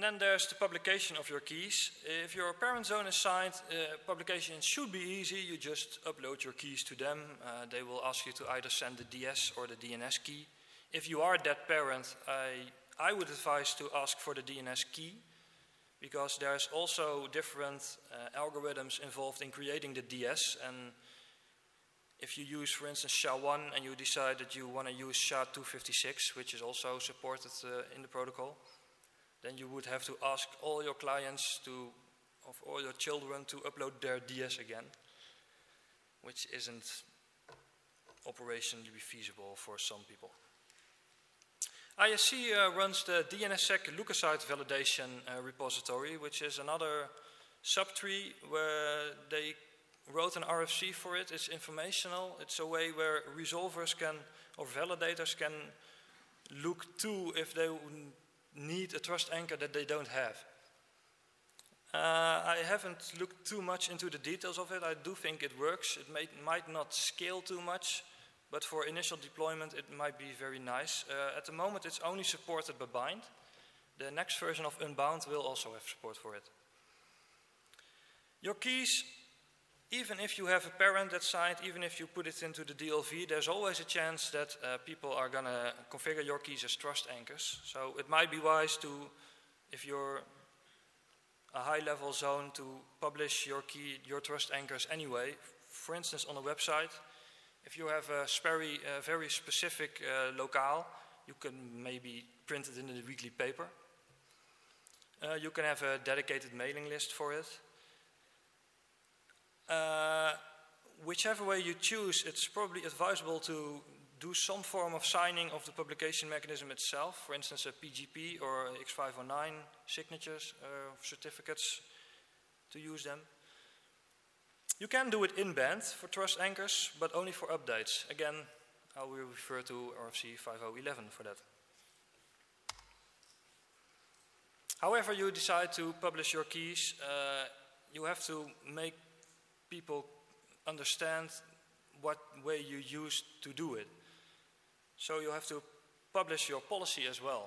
Then there's the publication of your keys. If your parent zone is signed, publication should be easy. You just upload your keys to them. They will ask you to either send the DS or the DNS key. If you are that parent, I would advise to ask for the DNS key, because there's also different algorithms involved in creating the DS. And if you use, for instance, SHA-1 and you decide that you want to use SHA-256, which is also supported in the protocol, then you would have to ask all your clients of all your children to upload their DS again, which isn't operationally feasible for some people. ISC runs the DNSSEC Lucasite validation repository, which is another subtree where they wrote an RFC for it. It's informational. It's a way where resolvers can, or validators can, look to if they need a trust anchor that they don't have. I haven't looked too much into the details of it. I do think it works. It might not scale too much, but for initial deployment it might be very nice. At the moment it's only supported by Bind. The next version of Unbound will also have support for it. Your keys, even if you have a parent that's signed, even if you put it into the DLV, there's always a chance that people are going to configure your keys as trust anchors. So it might be wise to, if you're a high-level zone, to publish your key, your trust anchors anyway. For instance, on a website, if you have a very specific locale, you can maybe print it in the weekly paper. You can have a dedicated mailing list for it. Whichever way you choose, it's probably advisable to do some form of signing of the publication mechanism itself, for instance a PGP or X509 signatures, certificates to use them. You can do it in band for trust anchors, but only for updates. Again, I will refer to RFC 5011 for that. However you decide to publish your keys, you have to make people understand what way you use to do it. So you have to publish your policy as well.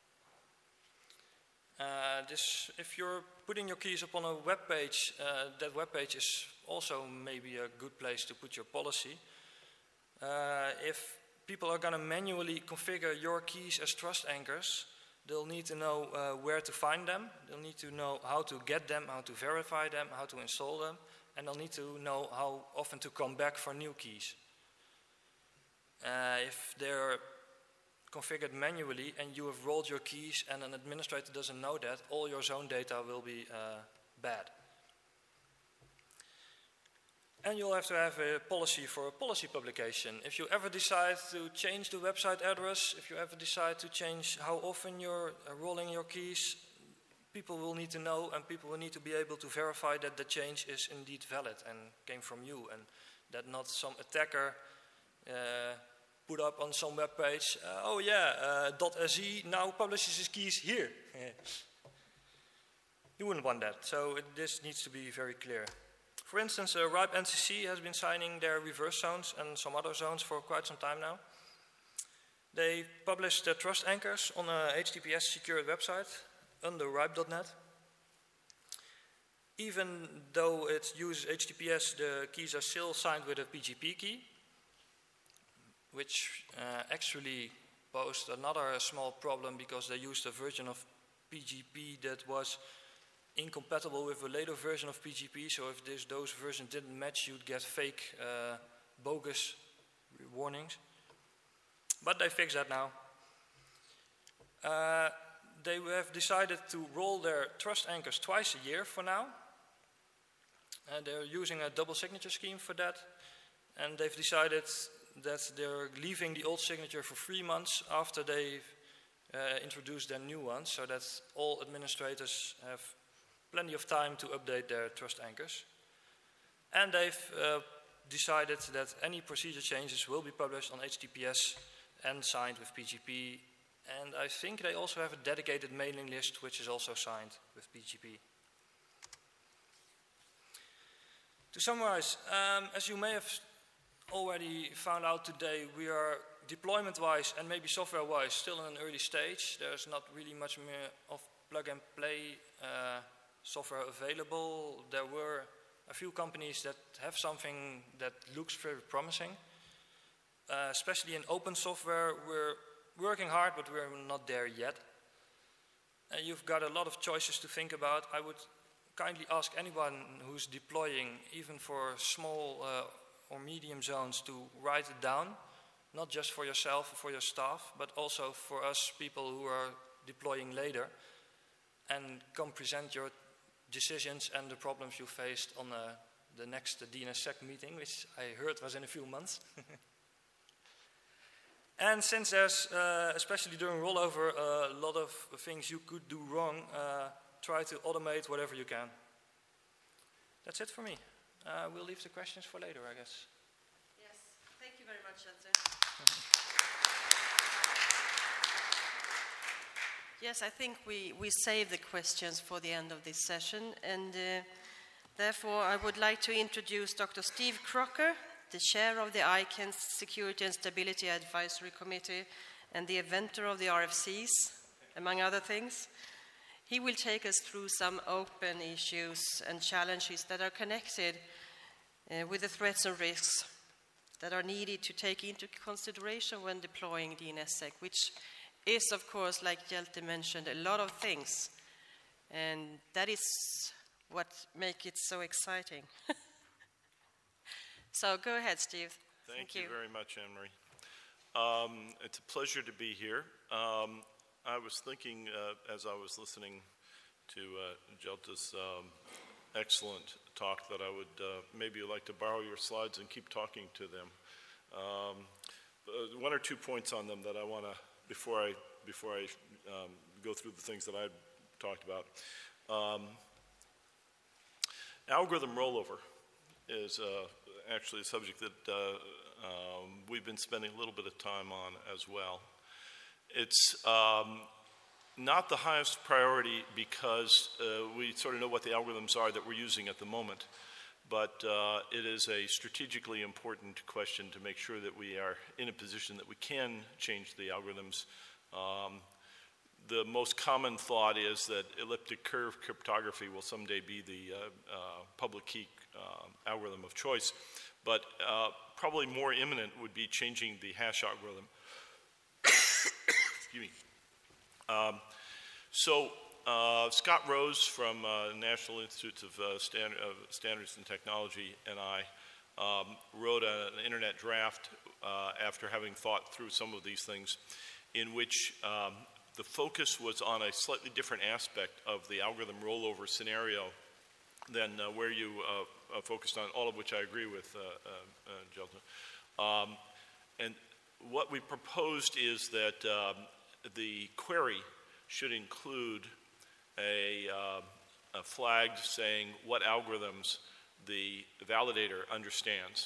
If you're putting your keys up on a web page, that web page is also maybe a good place to put your policy. If people are going to manually configure your keys as trust anchors, they'll need to know where to find them. They'll need to know how to get them, how to verify them, how to install them, and they'll need to know how often to come back for new keys. If they're configured manually and you have rolled your keys and an administrator doesn't know that, all your zone data will be bad. And you'll have to have a policy for a policy publication. If you ever decide to change the website address, if you ever decide to change how often you're rolling your keys, people will need to know, and people will need to be able to verify that the change is indeed valid and came from you, and that not some attacker put up on some web page, oh yeah, .se now publishes his keys here. You wouldn't want that, so this needs to be very clear. For instance, RIPE NCC has been signing their reverse zones and some other zones for quite some time now. They published their trust anchors on a HTTPS secured website under RIPE.net. Even though it uses HTTPS, the keys are still signed with a PGP key, which actually posed another small problem because they used a version of PGP that was incompatible with a later version of PGP, so if those versions didn't match, you'd get fake, bogus warnings. But they fixed that now. They have decided to roll their trust anchors twice a year for now. They're using a double signature scheme for that, and they've decided that they're leaving the old signature for 3 months after they've introduced their new one, so that all administrators have plenty of time to update their trust anchors. And they've decided that any procedure changes will be published on HTTPS and signed with PGP. And I think they also have a dedicated mailing list, which is also signed with PGP. To summarize, as you may have already found out today, we are deployment-wise and maybe software-wise still in an early stage. There's not really much more of plug-and-play software available. There were a few companies that have something that looks very promising. Especially in open software, we're working hard, but we're not there yet. You've got a lot of choices to think about. I would kindly ask anyone who's deploying, even for small or medium zones, to write it down, not just for yourself or for your staff, but also for us people who are deploying later, and come present your decisions and the problems you faced on the next DNSSEC meeting, which I heard was in a few months. And since there's, especially during rollover, a lot of things you could do wrong, try to automate whatever you can. That's it for me. We'll leave the questions for later, I guess. Yes, thank you very much, Jette. Yes, I think we save the questions for the end of this session, and therefore I would like to introduce Dr. Steve Crocker, the chair of the ICANN Security and Stability Advisory Committee and the inventor of the RFCs, among other things. He will take us through some open issues and challenges that are connected with the threats and risks that are needed to take into consideration when deploying DNSSEC, which is, of course, like Hjelte mentioned, a lot of things. And that is what makes it so exciting. So go ahead, Steve. Thank you very much, Anne-Marie. It's a pleasure to be here. I was thinking as I was listening to Hjelte's excellent talk that I would maybe like to borrow your slides and keep talking to them. One or 2 points on them that I want to, before I go through the things that I talked about. Algorithm rollover is actually a subject that we've been spending a little bit of time on as well. It's not the highest priority because we sort of know what the algorithms are that we're using at the moment, but it is a strategically important question to make sure that we are in a position that we can change the algorithms. The most common thought is that elliptic curve cryptography will someday be the public key algorithm of choice, but probably more imminent would be changing the hash algorithm. Excuse me. Scott Rose from National Institutes of Standards and Technology and I wrote an internet draft after having thought through some of these things, in which the focus was on a slightly different aspect of the algorithm rollover scenario than where you focused on, all of which I agree with, Hjelte. And what we proposed is that the query should include a flag saying what algorithms the validator understands.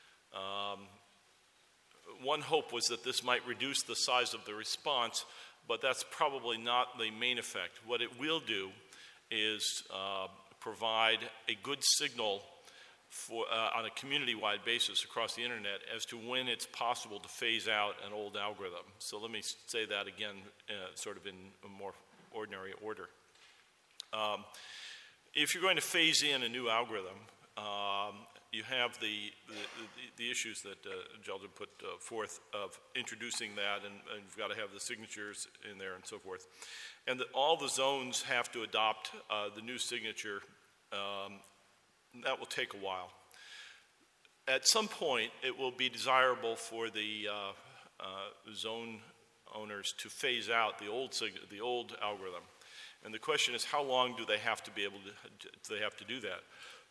One hope was that this might reduce the size of the response, but that's probably not the main effect. What it will do is provide a good signal for, on a community-wide basis across the internet as to when it's possible to phase out an old algorithm. So let me say that again, sort of in a more ordinary order. If you're going to phase in a new algorithm, you have the issues that Hjelte put forth of introducing that, and you've got to have the signatures in there and so forth. And all the zones have to adopt the new signature. That will take a while. At some point, it will be desirable for the zone owners to phase out the old algorithm. And the question is, how long do they have to be able to do that?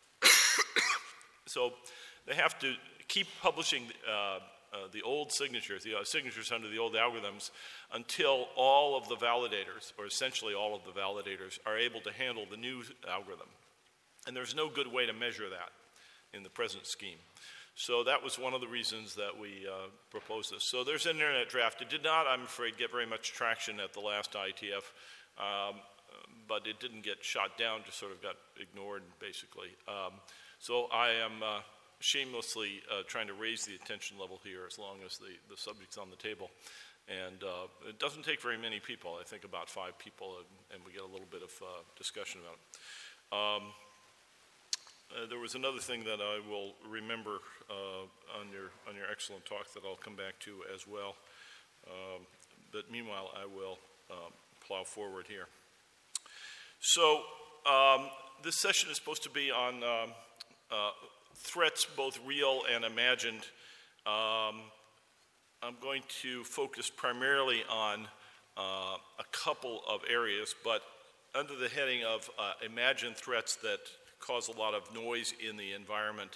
So they have to keep publishing the old signatures, the signatures under the old algorithms, until all of the validators, or essentially all of the validators, are able to handle the new algorithm. And there's no good way to measure that in the present scheme. So that was one of the reasons that we proposed this. So there's an internet draft. It did not, I'm afraid, get very much traction at the last IETF, but it didn't get shot down, just sort of got ignored, basically. So I am shamelessly trying to raise the attention level here as long as the subject's on the table. And it doesn't take very many people. I think about 5 people, and we get a little bit of discussion about it. There was another thing that I will remember on your excellent talk that I'll come back to as well. But meanwhile, I will plow forward here. So this session is supposed to be on threats, both real and imagined. I'm going to focus primarily on a couple of areas, but under the heading of imagined threats that cause a lot of noise in the environment,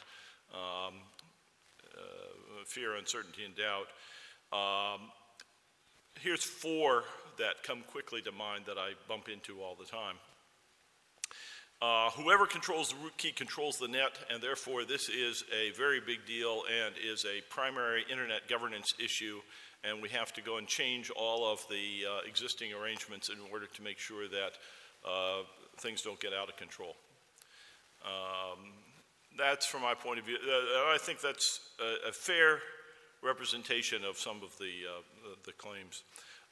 fear, uncertainty, and doubt. Here's 4 that come quickly to mind that I bump into all the time. Whoever controls the root key controls the net, and therefore this is a very big deal and is a primary internet governance issue, and we have to go and change all of the existing arrangements in order to make sure that things don't get out of control. That's from my point of view. I think that's a fair representation of some of the claims.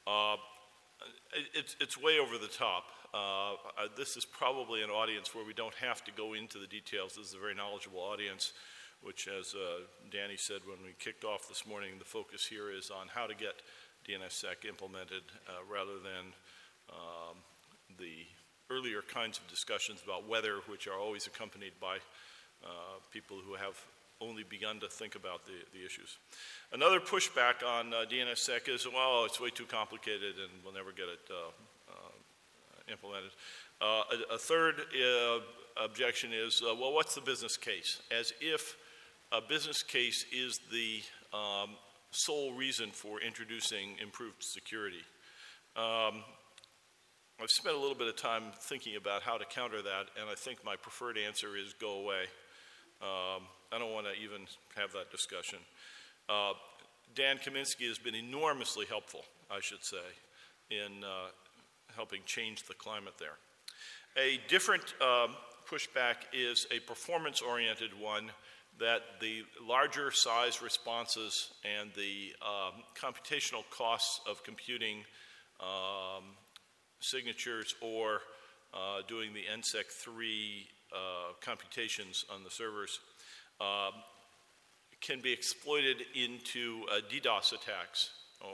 It's way over the top. This is probably an audience where we don't have to go into the details. This is a very knowledgeable audience, which, as Danny said when we kicked off this morning, the focus here is on how to get DNSSEC implemented rather than the earlier kinds of discussions about weather, which are always accompanied by people who have only begun to think about the issues. Another pushback on DNSSEC is, well, it's way too complicated and we'll never get it implemented. A third objection is, well, what's the business case? As if a business case is the sole reason for introducing improved security. I've spent a little bit of time thinking about how to counter that, and I think my preferred answer is go away. I don't want to even have that discussion. Dan Kaminsky has been enormously helpful, I should say, in helping change the climate there. A different pushback is a performance-oriented one, that the larger size responses and the computational costs of computing signatures or doing the NSEC3 computations on the servers can be exploited into DDoS attacks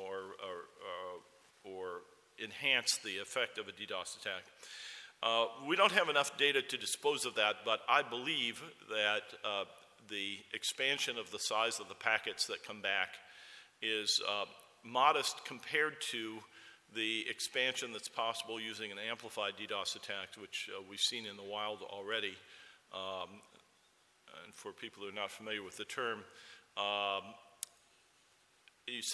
or enhance the effect of a DDoS attack. We don't have enough data to dispose of that, but I believe that the expansion of the size of the packets that come back is modest compared to the expansion that's possible using an amplified DDoS attack, which we've seen in the wild already. And for people who are not familiar with the term, you